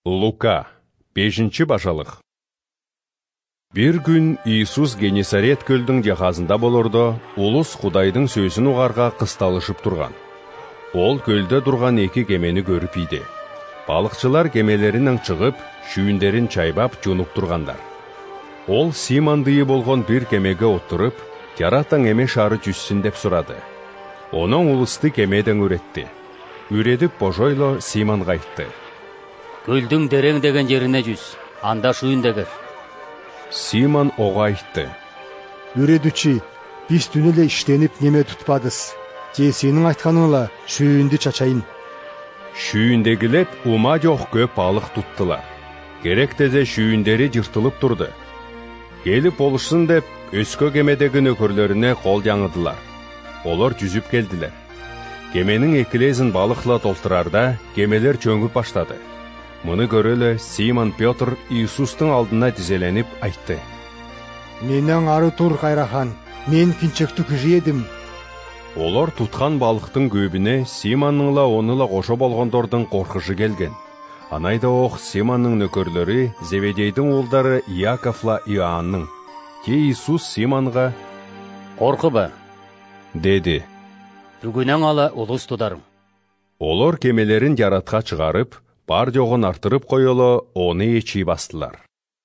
Лука, 5 башалык. Bir gün Иисус Генесарет көлдің жахазында болордо, улус Кудайдың сөзін угарга кысталышып турган. Ол көлдө турган 2 кемени көрүп иди. Балыкчылар кемелеринен чыгып, шүүндерин чайбап жунуп тургандар. Ол Симон дыйы болгон bir кемеге отуруп, жаратаң эме шары жүзсүн деп сурады. Онун улусты кемеден үретти. Үредип божойло Симонга айтты: Көлдің дерең деген жерине жүз, анда шүүндегер. Симон ого айтты: Үредүчи, биз түн эле иштенип неме тутпадыз. Же сенин айтканыңла шүүндү чачайын. Шүүндегилер ума жок көп балык туттулар. Керек тезе шүүндери жыртылып турду. Келип болушун деп өскө кемедеги нөкөрлөрүнө кол жаңыдылар. Олар жүзүп келдилер. Кеменин экилезин балыкла толтурарда кемелер чөңүп баштады. Муну көрөлө Симон Петр Иисустун алдына тизеленип айтты: Менен ары тур кайрахан, мен кинчектүү киши едим. Олар туткан балыктын көбүнө Симонныңла онула кошо болгондордун коркушу келген. Анайда ок Симоннун нөкөрлөрү Зеведейдин уулдары Иаковла Иоанның. Иисус Симонга: Коркуба, деди. бүгүнөн ала улус тударым. Олар кемелерин жаратка чыгарып, бар жогун артырып коело, оны ечи бастылар.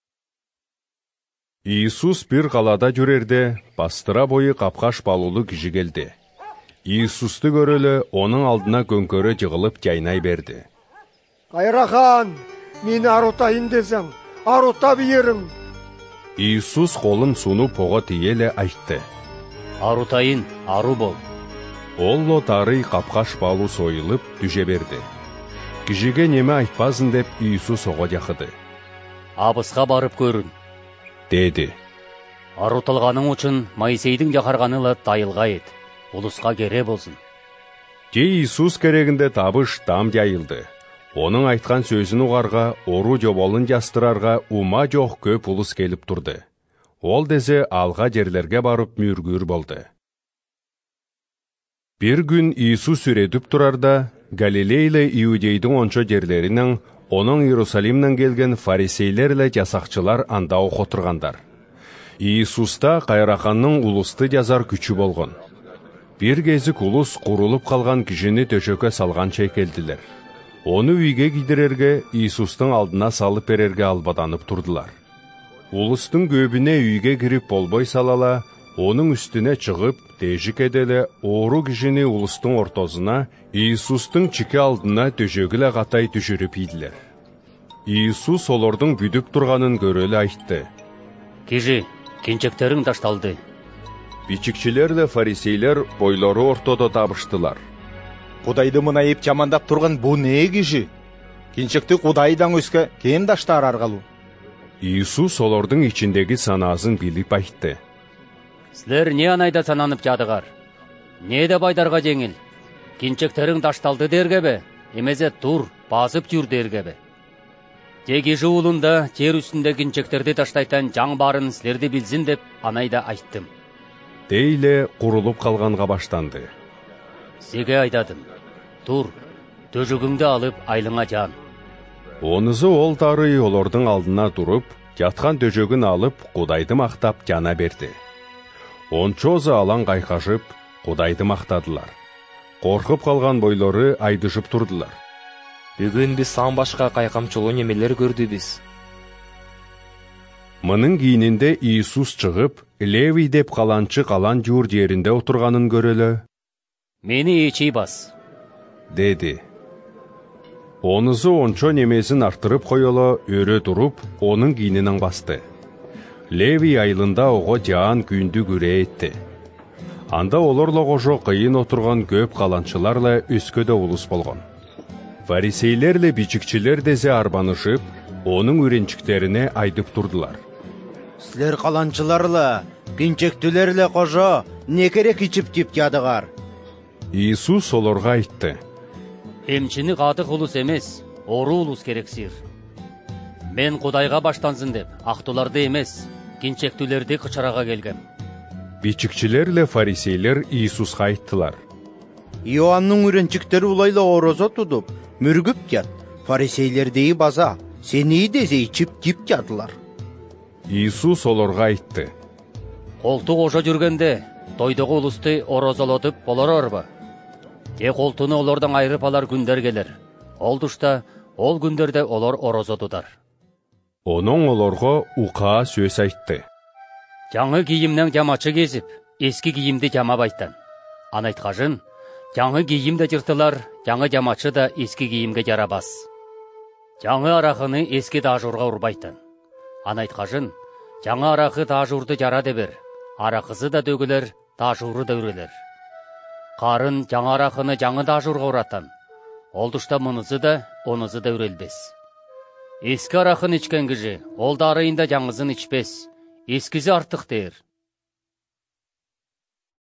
Иисус бир калада жүрерде, бастыра бою капкаш балулуу киши келди. Иисусту көрөлө, онун алдына көңкөрө жыгылып жайнай берди. Кайрахан, мени арутайын десең, арута биерим. Иисус колун сунуп ого тиеле айтты: Арутайын, ару бол. Олло тарый капкаш балу союлуп түшө берди. Кишиге неме айтпасын деп Иисус ого жакыды. Абыска барып көрүн, деди. Арутылганың үчүн Моисейдин жакарганыла тайылга эт, улуска кере болсун. Иисус керегинде табыш там жайылды. Онун айткан сөзүн угарга, ору жоболун жастырарга ума жок көп улус келип турду. Ол дезе алга жерлерге барып мүргүр болду. Bir gün Иисус үредип турарда, Галилейле Иудейдин ончо жерлеринен, онун Иерусалимден келген фарисейлерле жасакчылар анда окотургандар. Иисуста кайраканның улусты жазар күчү болгон. Bir кезик улус курулуп калган кишини төшөккө салганча келдилер. Оны үйгө кийдирерге, Иисустун алдына салып берерге албаданып турдулар. Улустун көбүнө үйгө кирип болбой салала, onun üstüne çıkıp, değişik edele, oğru kişini ulustun ortosuna, Иисустың çiki aldına döşögüle katay düşürüp idiler. Иисус olordun büdüp turganın görölü ayttı: Киши, кинчектериң ташталды. Бичикчилерle fariseyler boyları ortada tabıştılar. Кудайды мынайып жамандап турган бу не киши? Кинчекти Кудайдан өскө кем таштар аргалуу? Иисус olordun içindeki sanazın bilip ayttı: Силер не анайда сананып жадыгар? Не де байдарга жеңил? Кинчектериң ташталды дергебе? Эмезе тур, басып жүр дергебе? Же киши уулунда жер үстүндө кинчектерди таштайтан жаң барын силерди билсин деп анайда айттым. Дейле курулуп калганга баштанды. Сиге айтадым: тур, төшөгүңдү алып айлыңа жан. Онузу ол тарый олордун алдына туруп, жаткан төшөгүн алып, Кудайды мактап жана берди. Ончоза алан кайкашып, Кудайды мактадылар. Коркуп калган бойлору айдышып турдулар. Бүгүн биз сан башка кайкамчылуу немелер көрдүбүз. Мынын кийининде Иисус чыгып, Леви деп каланчы калан жуур жеринде отурганын көрөлө. Мени ичи бас, деди. Онузу ончо немесин артырып коело, өрө туруп, онун кийининен басты. Леви айылында ого жаан күндү күрө этти. Анда олорло кошо кыйын отурган көп каланчыларла өскөдө улус болгон. Фарисейлерле бичикчилер дезе арбанышып, онун үренчиктерине айдып турдулар. Силер каланчыларла, кинчектүүлерле кожо, не керек ичип тип жадыгар? Иисус олорго айтты: эмчини катык улус эмес, ору улус керексир. Мен Кудайга баштансын деп, актууларды эмес, кинчектүүлерди кычырага келгем. Бичикчилерле фарисейлер Иисуска айттылар: Иоанның үренчиктери улайла орозо тудуп, мүргүп жат, фарисейлердеги база, Сені де зейчіп кеп жадылар. Иисус оларға айтты: Қолтық ожа жүргенде, тойдығы ұлысты орозалатып болар арба. Те қолтыны олардан айырып алар күндер келер. Ол тұшта, ол күндерде олар орозатудар. Оның оларға уқа сөз айтты: Жаңы киімнен жамачы кезіп, ескі киімді жамап айттан. Анайтқажын, жаңы киім де жыртылар, жаңы жамачы да ескі киімге жарабас. Жаңы арақыны ескі тажурға ұрбайтын. Анайтқажын, жаңы арақы тажурды жара дебер, арақысы да дөгілер, тажуры да үрелер. Қарын жаңы арақыны жаңы тажурға ұраттан. Ол тұшта мұнызы да, онызы да үрелбес. Ескі арақын ішкен кіші, ол да арайында жаңызын ішпес. Ескізі артық дейір,